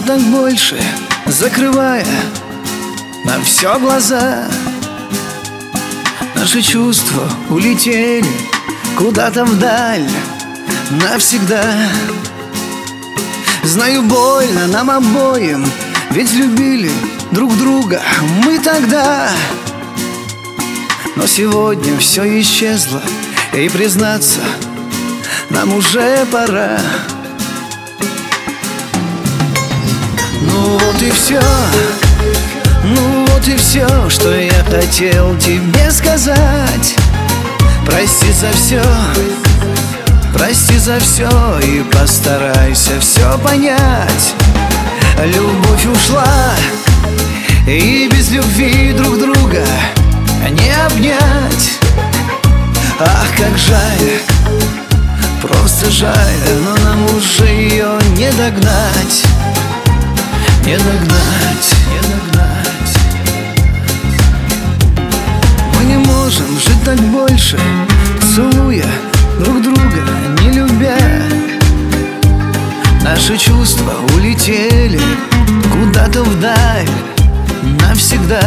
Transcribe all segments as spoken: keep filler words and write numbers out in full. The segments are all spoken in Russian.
жить так больше, закрывая на все глаза. Наши чувства улетели куда-то вдаль навсегда. Знаю, больно нам обоим, ведь любили друг друга мы тогда. Но сегодня все исчезло, и признаться, нам уже пора. Ну вот и все, ну вот и все, что я хотел тебе сказать. Прости за все, прости за все, и постарайся все понять. Любовь ушла, и без любви друг друга не обнять. Ах, как жаль, просто жаль, но нам уже ее не догнать. Не догнать, не догнать. Мы не можем жить так больше, целуя друг друга, не любя. Наши чувства улетели куда-то вдаль навсегда.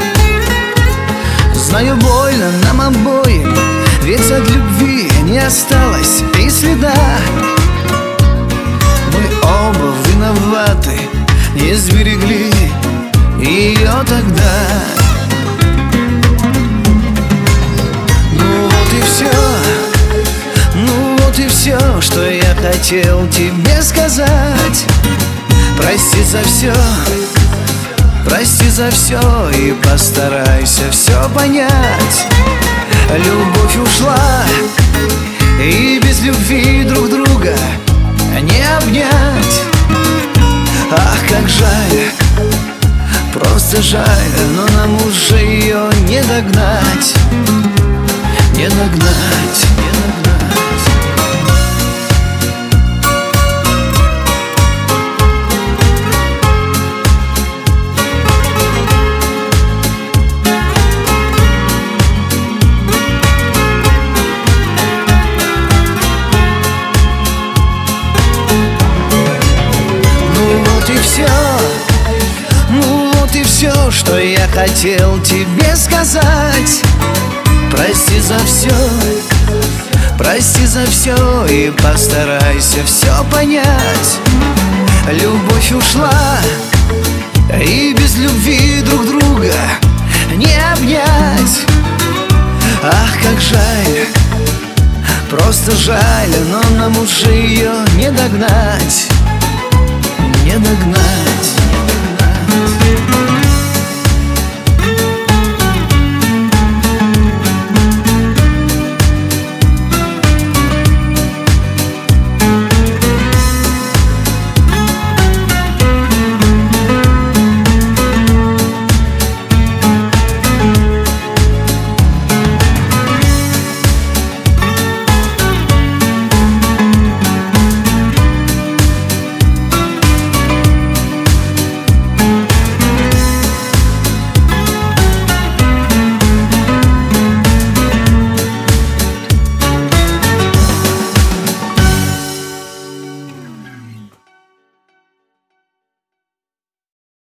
Знаю, больно нам обоим, ведь от любви не осталось и следа. Мы оба виноваты, не сберегли ее тогда. Ну вот и все, ну вот и все, что я хотел тебе сказать. Прости за все, прости за все, и постарайся все понять. Любовь ушла, и без любви друг друга не обнять. Ах, как жаль, просто жаль, но нам уже ее не догнать. Не догнать, не догнать. Ну вот и все, что я хотел тебе сказать. Прости за все, прости за все, и постарайся все понять. Любовь ушла, и без любви друг друга не обнять. Ах, как жаль, просто жаль, но нам уже ее не догнать. Не догнать.